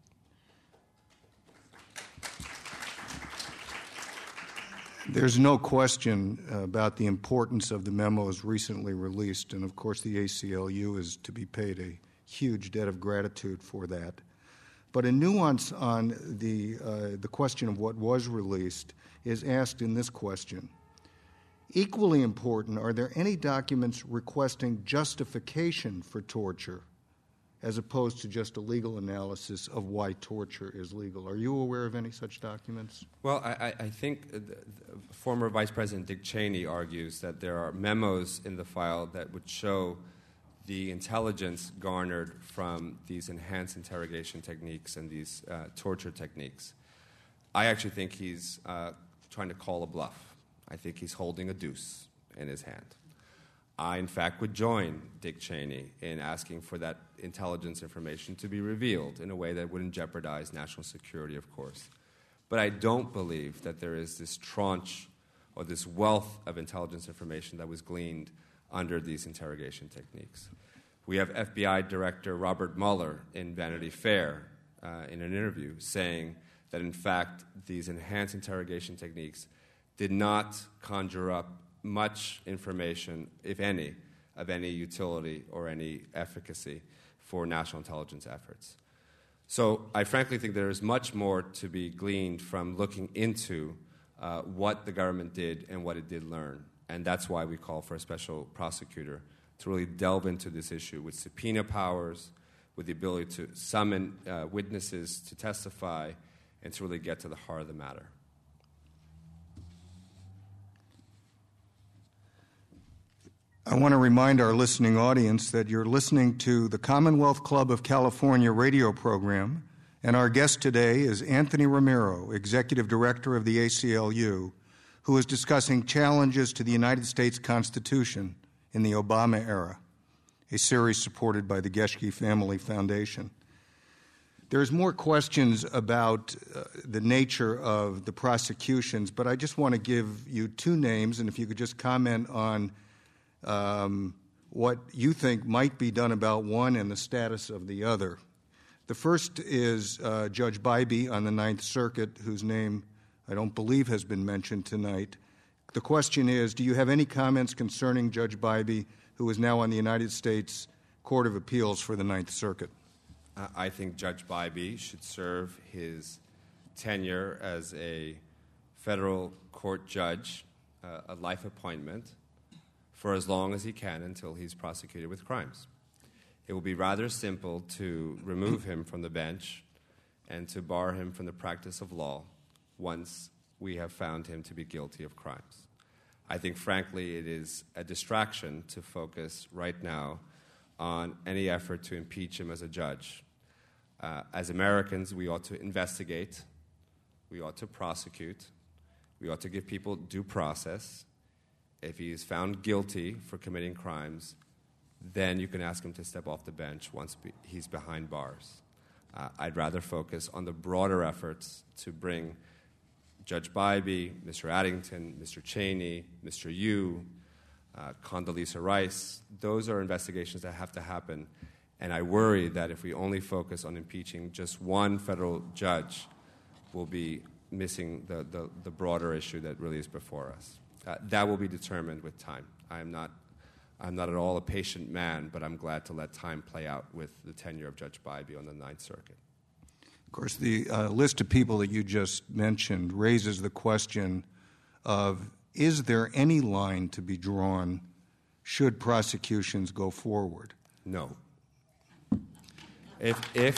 There's no question about the importance of the memos recently released, and of course the A C L U is to be paid a huge debt of gratitude for that. But a nuance on the, uh, the question of what was released is asked in this question. Equally important, are there any documents requesting justification for torture as opposed to just a legal analysis of why torture is legal? Are you aware of any such documents? Well, I, I think the, the former Vice President Dick Cheney argues that there are memos in the file that would show the intelligence garnered from these enhanced interrogation techniques and these uh, torture techniques. I actually think he's uh, trying to call a bluff. I think he's holding a deuce in his hand. I, in fact, would join Dick Cheney in asking for that intelligence information to be revealed in a way that wouldn't jeopardize national security, of course. But I don't believe that there is this tranche or this wealth of intelligence information that was gleaned under these interrogation techniques. We have F B I Director Robert Mueller in Vanity Fair uh, in an interview saying that, in fact, these enhanced interrogation techniques did not conjure up much information, if any, of any utility or any efficacy for national intelligence efforts. So I frankly think there is much more to be gleaned from looking into uh, what the government did and what it did learn. And that's why we call for a special prosecutor to really delve into this issue with subpoena powers, with the ability to summon uh, witnesses to testify, and to really get to the heart of the matter. I want to remind our listening audience that you're listening to the Commonwealth Club of California radio program, and our guest today is Anthony Romero, Executive Director of the A C L U, who is discussing challenges to the United States Constitution in the Obama era, a series supported by the Geschke Family Foundation. There's more questions about uh, the nature of the prosecutions, but I just want to give you two names, and if you could just comment on um, what you think might be done about one and the status of the other. The first is uh, Judge Bybee on the Ninth Circuit, whose name I don't believe has been mentioned tonight. The question is, do you have any comments concerning Judge Bybee, who is now on the United States Court of Appeals for the Ninth Circuit? Uh, I think Judge Bybee should serve his tenure as a federal court judge, uh, a life appointment, for as long as he can until he's prosecuted with crimes. It will be rather simple to remove him from the bench and to bar him from the practice of law once we have found him to be guilty of crimes. I think, frankly, it is a distraction to focus right now on any effort to impeach him as a judge. Uh, as Americans, we ought to investigate, we ought to prosecute, we ought to give people due process. If he is found guilty for committing crimes, then you can ask him to step off the bench once be- he's behind bars. Uh, I'd rather focus on the broader efforts to bring Judge Bybee, Mister Addington, Mister Cheney, Mister Yu, uh, Condoleezza Rice. Those are investigations that have to happen. And I worry that if we only focus on impeaching just one federal judge, we'll be missing the, the, the broader issue that really is before us. Uh, that will be determined with time. I am not, I'm not at all a patient man, but I'm glad to let time play out with the tenure of Judge Bybee on the Ninth Circuit. Of course, the uh, list of people that you just mentioned raises the question of, is there any line to be drawn should prosecutions go forward? No. If, if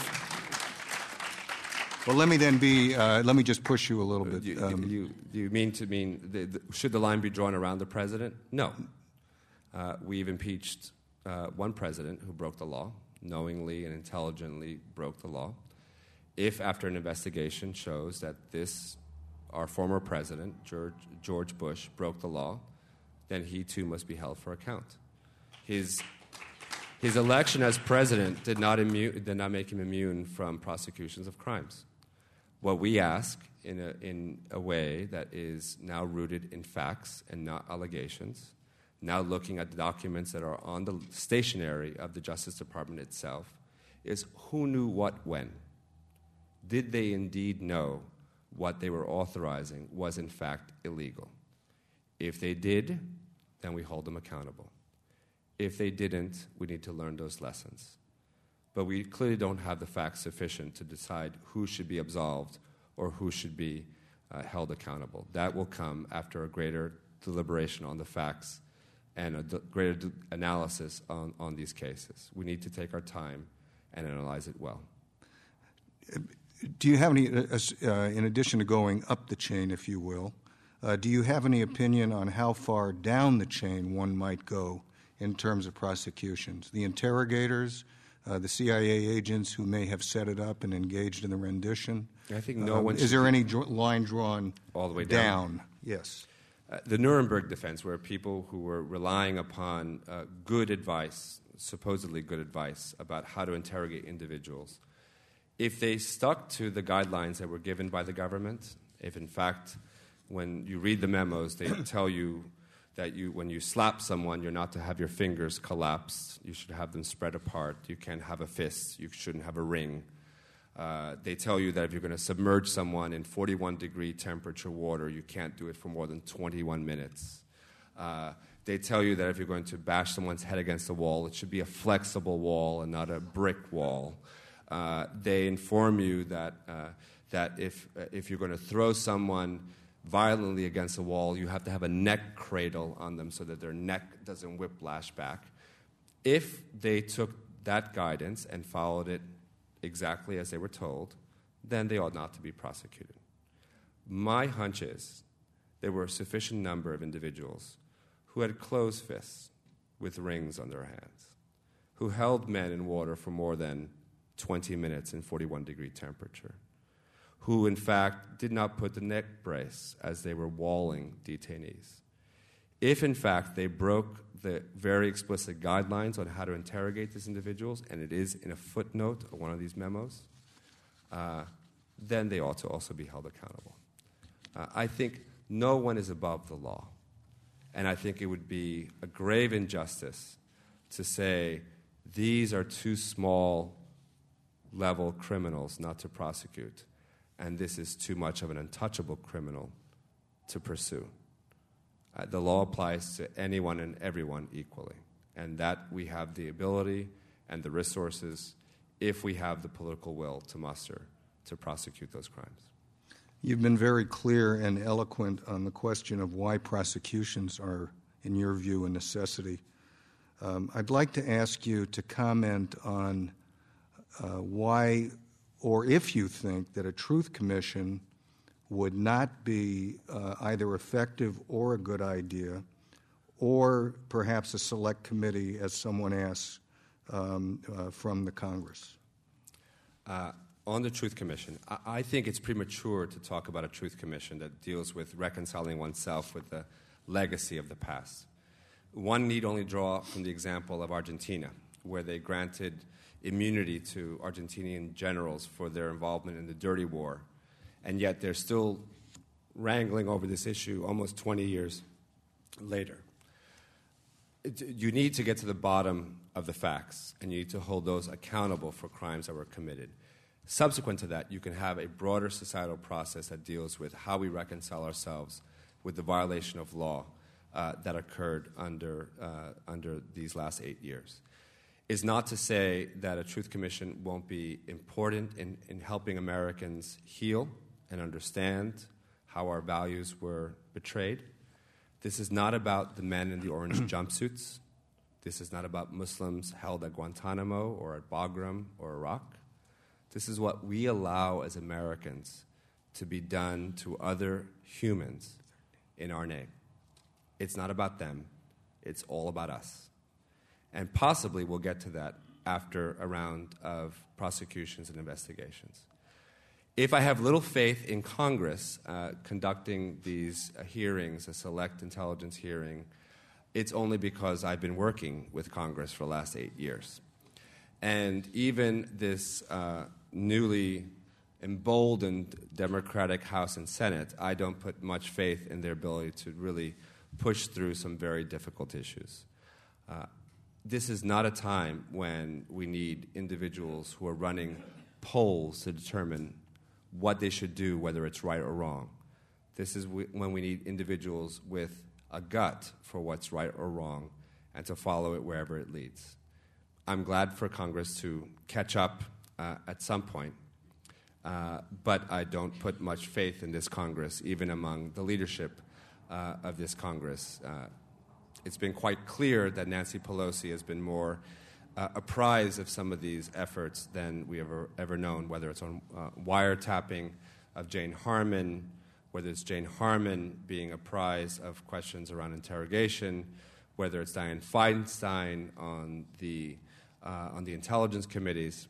Well, let me then be, uh, let me just push you a little bit. You, Um, you, you mean to mean, the, the, should the line be drawn around the president? No. Uh, we've impeached uh, one president who broke the law, knowingly and intelligently broke the law. If, after an investigation shows that this, our former president, George, George Bush, broke the law, then he too must be held for account. His, his election as president did not, immu- did not make him immune from prosecutions of crimes. What we ask, in a, in a way that is now rooted in facts and not allegations, now looking at the documents that are on the stationery of the Justice Department itself, is who knew what when? Did they indeed know what they were authorizing was in fact illegal? If they did, then we hold them accountable. If they didn't, we need to learn those lessons. But we clearly don't have the facts sufficient to decide who should be absolved or who should be uh, held accountable. That will come after a greater deliberation on the facts and a d- greater d- analysis on, on these cases. We need to take our time and analyze it well. Do you have any, uh, uh, in addition to going up the chain, if you will, uh, do you have any opinion on how far down the chain one might go in terms of prosecutions? The interrogators, uh, the C I A agents who may have set it up and engaged in the rendition? I think no um, one Is there any dr- line drawn all the way down? down? Yes. Uh, the Nuremberg defense, where people who were relying upon uh, good advice, supposedly good advice, about how to interrogate individuals, if they stuck to the guidelines that were given by the government, if in fact when you read the memos they tell you that you, when you slap someone, you're not to have your fingers collapsed, you should have them spread apart, you can't have a fist, you shouldn't have a ring. Uh, they tell you that if you're going to submerge someone in forty-one degree temperature water, you can't do it for more than twenty-one minutes. Uh, they tell you that if you're going to bash someone's head against a wall, it should be a flexible wall and not a brick wall. Uh, they inform you that, uh, that if, uh, if you're going to throw someone violently against a wall, you have to have a neck cradle on them so that their neck doesn't whiplash back. If they took that guidance and followed it exactly as they were told, then they ought not to be prosecuted. My hunch is there were a sufficient number of individuals who had closed fists with rings on their hands, who held men in water for more than twenty minutes in forty-one degree temperature, who in fact did not put the neck brace as they were walling detainees. If in fact they broke the very explicit guidelines on how to interrogate these individuals, and it is in a footnote of one of these memos, uh, then they ought to also be held accountable. Uh, I think no one is above the law, and I think it would be a grave injustice to say these are too small level criminals not to prosecute, and this is too much of an untouchable criminal to pursue. Uh, the law applies to anyone and everyone equally, and that we have the ability and the resources, if we have the political will to muster, to prosecute those crimes. You've been very clear and eloquent on the question of why prosecutions are, in your view, a necessity. Um, I'd like to ask you to comment on uh, why, or if you think that a Truth Commission would not be uh, either effective or a good idea, or perhaps a select committee, as someone asks, um, uh, from the Congress. Uh, on the Truth Commission, I-, I think it's premature to talk about a Truth Commission that deals with reconciling oneself with the legacy of the past. One need only draw from the example of Argentina, where they granted immunity to Argentinian generals for their involvement in the dirty war, and yet they're still wrangling over this issue almost twenty years later. It, you need to get to the bottom of the facts, and you need to hold those accountable for crimes that were committed. Subsequent to that, you can have a broader societal process that deals with how we reconcile ourselves with the violation of law uh, that occurred under, uh, under these last eight years. Is not to say that a Truth Commission won't be important in, in helping Americans heal and understand how our values were betrayed. This is not about the men in the orange jumpsuits. This is not about Muslims held at Guantanamo or at Bagram or Iraq. This is what we allow as Americans to be done to other humans in our name. It's not about them. It's all about us. And possibly we'll get to that after a round of prosecutions and investigations. If I have little faith in Congress uh, conducting these uh, hearings, a select intelligence hearing, it's only because I've been working with Congress for the last eight years. And even this uh, newly emboldened Democratic House and Senate, I don't put much faith in their ability to really push through some very difficult issues. Uh, this is not a time when we need individuals who are running polls to determine what they should do, whether it's right or wrong. This is w- when we need individuals with a gut for what's right or wrong and to follow it wherever it leads. I'm glad for Congress to catch up uh, at some point, uh, but I don't put much faith in this Congress, even among the leadership uh, of this Congress. Uh, it's been quite clear that Nancy Pelosi has been more Uh, apprised of some of these efforts than we ever ever known, whether it's on uh, wiretapping of Jane Harman, whether it's Jane Harman being apprised of questions around interrogation, whether it's Dianne Feinstein on the uh, on the intelligence committees.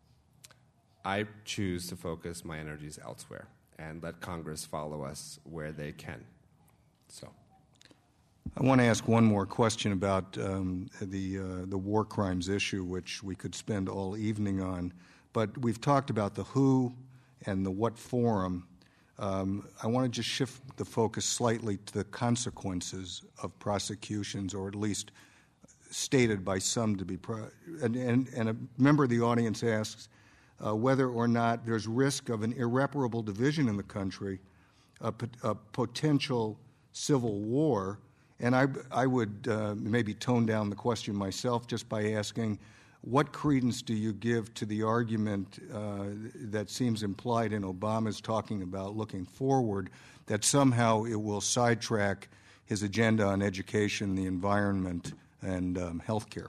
I choose to focus my energies elsewhere and let Congress follow us where they can. So. I want to ask one more question about um, the uh, the war crimes issue, which we could spend all evening on. But we've talked about the who and the what forum. Um, I want to just shift the focus slightly to the consequences of prosecutions, or at least stated by some to be. Pro- and, and, and a member of the audience asks uh, whether or not there's risk of an irreparable division in the country, a, a potential civil war. And I, I would uh, maybe tone down the question myself just by asking what credence do you give to the argument uh, that seems implied in Obama's talking about looking forward, that somehow it will sidetrack his agenda on education, the environment, and um, health care?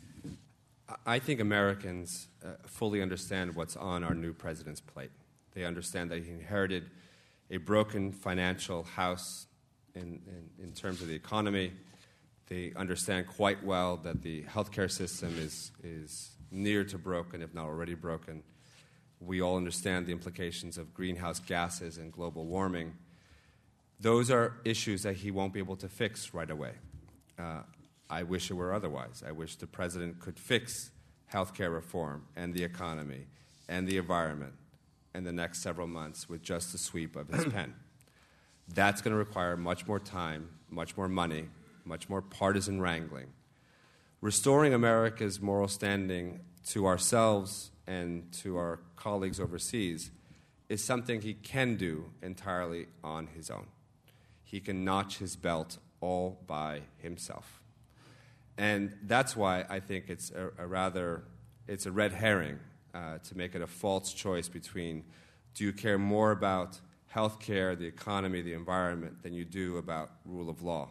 I think Americans uh, fully understand what's on our new president's plate. They understand that he inherited a broken financial house in, in, in terms of the economy. They understand quite well that the healthcare system is, is near to broken, if not already broken. We all understand the implications of greenhouse gases and global warming. Those are issues that he won't be able to fix right away. Uh, I wish it were otherwise. I wish the president could fix healthcare reform and the economy and the environment in the next several months with just the sweep of his pen. That's going to require much more time, much more money, much more partisan wrangling. Restoring America's moral standing to ourselves and to our colleagues overseas is something he can do entirely on his own. He can notch his belt all by himself. And that's why I think it's a, a rather, it's a red herring uh, to make it a false choice between, do you care more about healthcare, the economy, the environment, than you do about rule of law?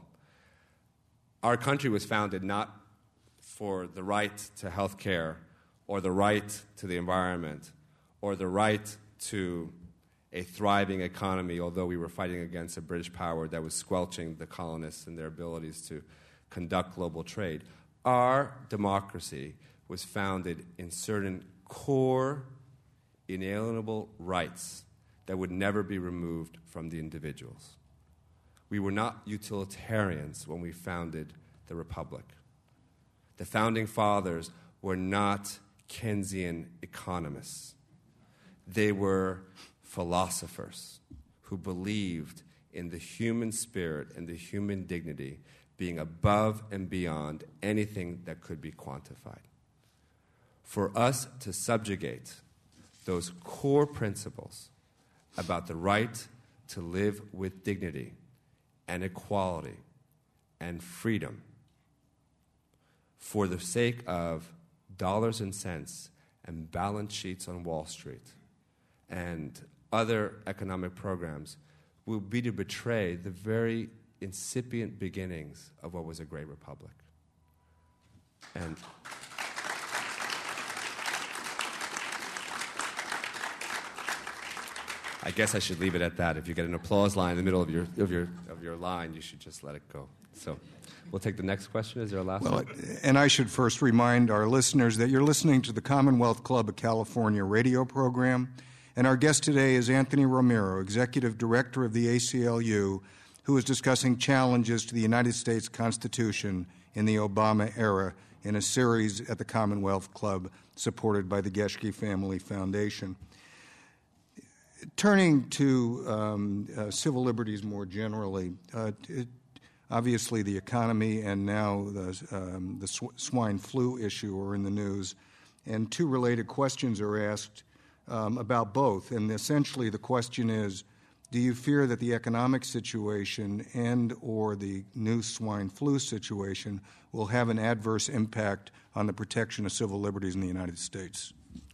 Our country was founded not for the right to health care or the right to the environment or the right to a thriving economy, although we were fighting against a British power that was squelching the colonists and their abilities to conduct global trade. Our democracy was founded in certain core, inalienable rights that would never be removed from the individuals. We were not utilitarians when we founded the Republic. The Founding Fathers were not Keynesian economists. They were philosophers who believed in the human spirit and the human dignity being above and beyond anything that could be quantified. For us to subjugate those core principles about the right to live with dignity and equality and freedom for the sake of dollars and cents and balance sheets on Wall Street and other economic programs will be to betray the very incipient beginnings of what was a great republic. And I guess I should leave it at that. If you get an applause line in the middle of your of your of your line, you should just let it go. So we'll take the next question. Is there a last well, one? And I should first remind our listeners that you're listening to the Commonwealth Club of California radio program, and our guest today is Anthony Romero, Executive Director of the A C L U, who is discussing challenges to the United States Constitution in the Obama era in a series at the Commonwealth Club supported by the Geschke Family Foundation. Turning to um, uh, civil liberties more generally, uh, it, obviously the economy and now the, um, the sw- swine flu issue are in the news, and two related questions are asked um, about both. And essentially the question is, do you fear that the economic situation and or the new swine flu situation will have an adverse impact on the protection of civil liberties in the United States?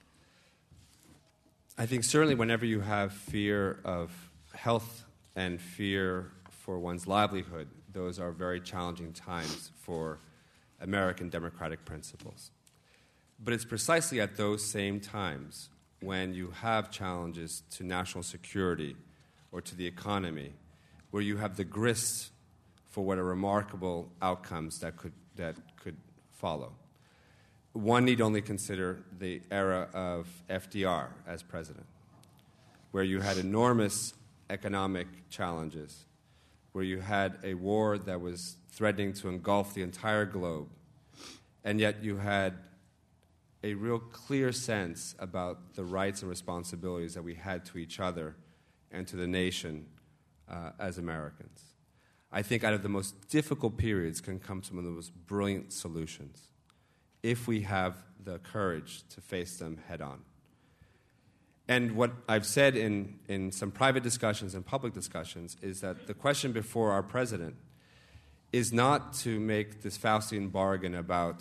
I think certainly whenever you have fear of health and fear for one's livelihood, those are very challenging times for American democratic principles. But it's precisely at those same times when you have challenges to national security or to the economy where you have the grist for what are remarkable outcomes that could, that could follow. One need only consider the era of F D R as president, where you had enormous economic challenges, where you had a war that was threatening to engulf the entire globe, and yet you had a real clear sense about the rights and responsibilities that we had to each other and to the nation uh, as Americans. I think out of the most difficult periods can come some of the most brilliant solutions, if we have the courage to face them head on. And what I've said in, in some private discussions and public discussions is that the question before our president is not to make this Faustian bargain about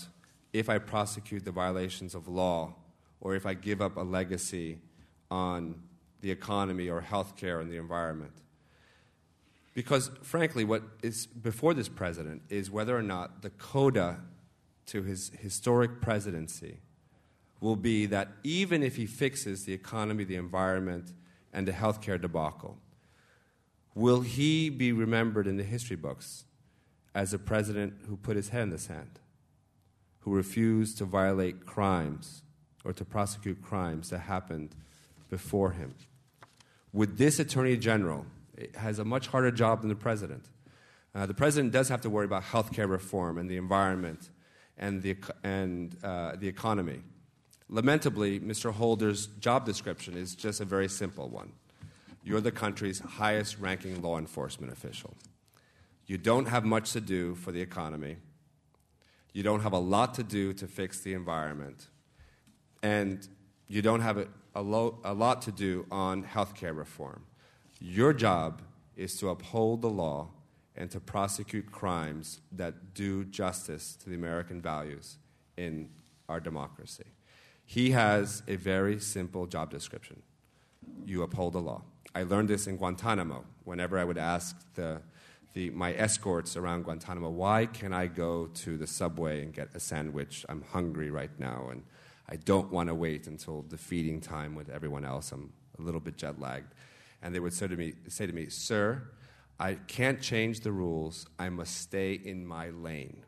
if I prosecute the violations of law or if I give up a legacy on the economy or healthcare and the environment. Because, frankly, what is before this president is whether or not the coda to his historic presidency will be that even if he fixes the economy, the environment, and the healthcare debacle, will he be remembered in the history books as a president who put his head in the sand, who refused to violate crimes or to prosecute crimes that happened before him? With this Attorney General, it has a much harder job than the president. Uh, the president does have to worry about health care reform and the environment and the, and, uh, the economy. Lamentably, Mister Holder's job description is just a very simple one. You're the country's highest-ranking law enforcement official. You don't have much to do for the economy. You don't have a lot to do to fix the environment. And you don't have a, a, lo- a lot to do on health care reform. Your job is to uphold the law and to prosecute crimes that do justice to the American values in our democracy. He has a very simple job description. You uphold the law. I learned this in Guantanamo. Whenever I would ask the, the, my escorts around Guantanamo, why can I go to the subway and get a sandwich? I'm hungry right now, and I don't want to wait until the feeding time with everyone else. I'm a little bit jet-lagged. And they would say to me, say to me, "Sir, I can't change the rules. I must stay in my lane.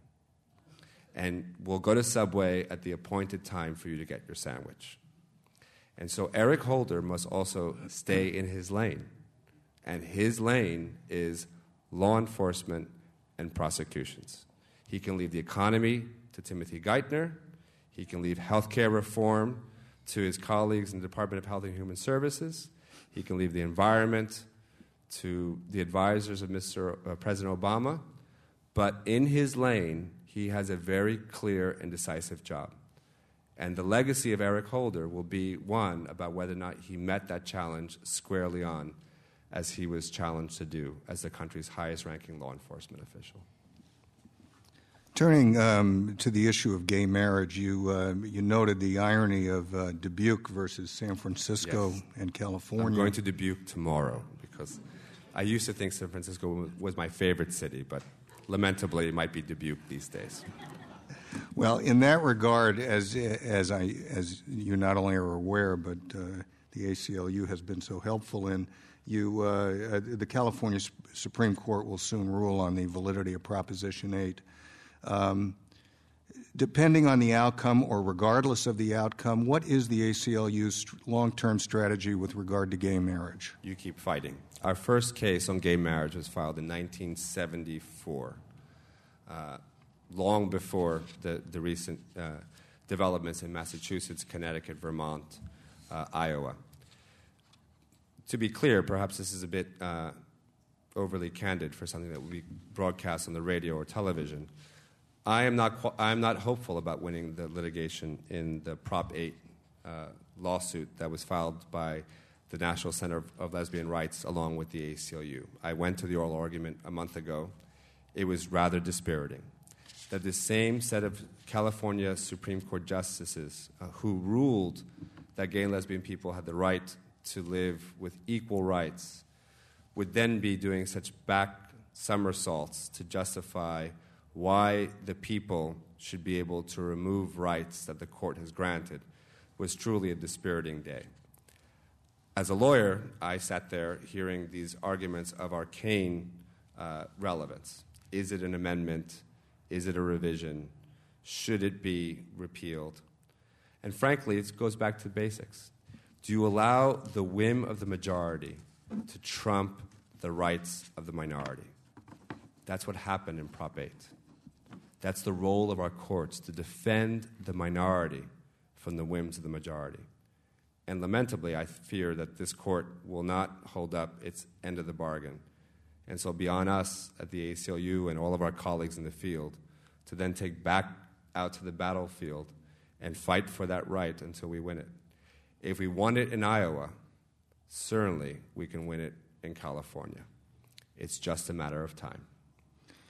And we'll go to Subway at the appointed time for you to get your sandwich." And so Eric Holder must also stay in his lane. And his lane is law enforcement and prosecutions. He can leave the economy to Timothy Geithner. He can leave health care reform to his colleagues in the Department of Health and Human Services. He can leave the environment to the advisors of Mister Uh, President Obama. But in his lane, he has a very clear and decisive job. And the legacy of Eric Holder will be one about whether or not he met that challenge squarely on, as he was challenged to do as the country's highest-ranking law enforcement official. Turning um, to the issue of gay marriage, you uh, you noted the irony of uh, Dubuque versus San Francisco Yes. and California. I'm going to Dubuque tomorrow because I used to think San Francisco was my favorite city, but lamentably it might be Dubuque these days. Well, in that regard, as as I as you not only are aware, but uh, the A C L U has been so helpful in, you uh, uh, the California Supreme Court will soon rule on the validity of Proposition eight. Um, depending on the outcome, or regardless of the outcome, what is the A C L U's long-term strategy with regard to gay marriage? You keep fighting. Our first case on gay marriage was filed in nineteen seventy-four. Uh, long before the, the recent uh, developments in Massachusetts, Connecticut, Vermont, uh, Iowa. To be clear, perhaps this is a bit uh, overly candid for something that will be broadcast on the radio or television. I am not, I am not hopeful about winning the litigation in the Prop eight uh, lawsuit that was filed by the National Center of, of Lesbian Rights along with the A C L U. I went to the oral argument a month ago. It was rather dispiriting that the same set of California Supreme Court justices uh, who ruled that gay and lesbian people had the right to live with equal rights would then be doing such back somersaults to justify why the people should be able to remove rights that the court has granted was truly a dispiriting day. As a lawyer, I sat there hearing these arguments of arcane uh, relevance. Is it an amendment? Is it a revision? Should it be repealed? And frankly, it goes back to basics. Do you allow the whim of the majority to trump the rights of the minority? That's what happened in Prop eight. That's the role of our courts, to defend the minority from the whims of the majority. And lamentably, I fear that this court will not hold up its end of the bargain. And so it'll be on us at the A C L U and all of our colleagues in the field to then take back out to the battlefield and fight for that right until we win it. If we won it in Iowa, certainly we can win it in California. It's just a matter of time.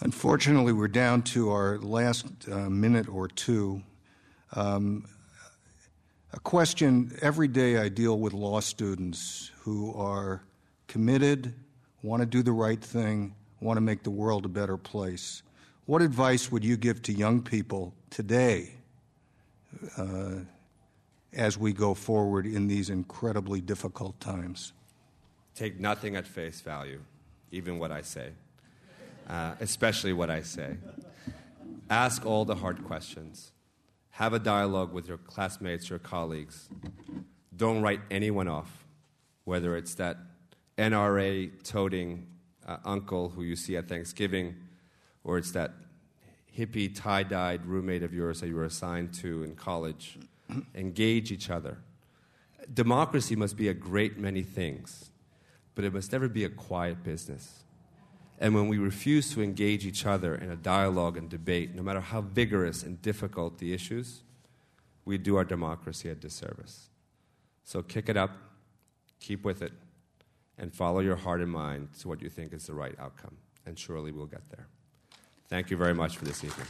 Unfortunately, we're down to our last uh, minute or two. Um, a question, every day I deal with law students who are committed, want to do the right thing, want to make the world a better place. What advice would you give to young people today uh, as we go forward in these incredibly difficult times? Take nothing at face value, even what I say, uh, especially what I say. Ask all the hard questions. Have a dialogue with your classmates, your colleagues. Don't write anyone off, whether it's that N R A-toting uh, uncle who you see at Thanksgiving, or it's that hippie tie-dyed roommate of yours that you were assigned to in college. Engage each other. Democracy must be a great many things, but it must never be a quiet business. And when we refuse to engage each other in a dialogue and debate, no matter how vigorous and difficult the issues, we do our democracy a disservice. So kick it up, keep with it, and follow your heart and mind to what you think is the right outcome. And surely we'll get there. Thank you very much for this evening.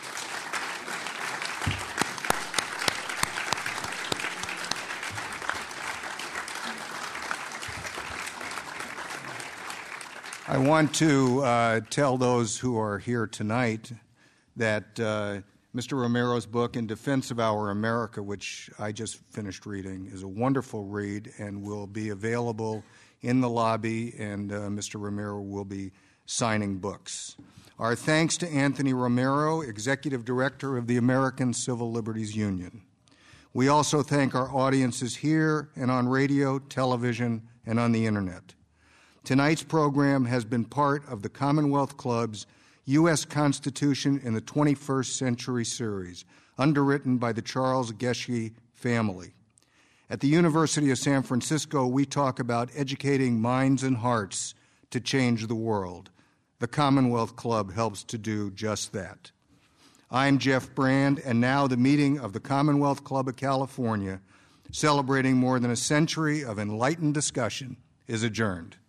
I want to uh, tell those who are here tonight that uh, Mister Romero's book, In Defense of Our America, which I just finished reading, is a wonderful read and will be available in the lobby, and uh, Mister Romero will be signing books. Our thanks to Anthony Romero, Executive Director of the American Civil Liberties Union. We also thank our audiences here and on radio, television, and on the Internet. Tonight's program has been part of the Commonwealth Club's U S Constitution in the twenty-first Century series, underwritten by the Charles Geschke family. At the University of San Francisco, we talk about educating minds and hearts to change the world. The Commonwealth Club helps to do just that. I'm Jeff Brand, and now the meeting of the Commonwealth Club of California, celebrating more than a century of enlightened discussion, is adjourned.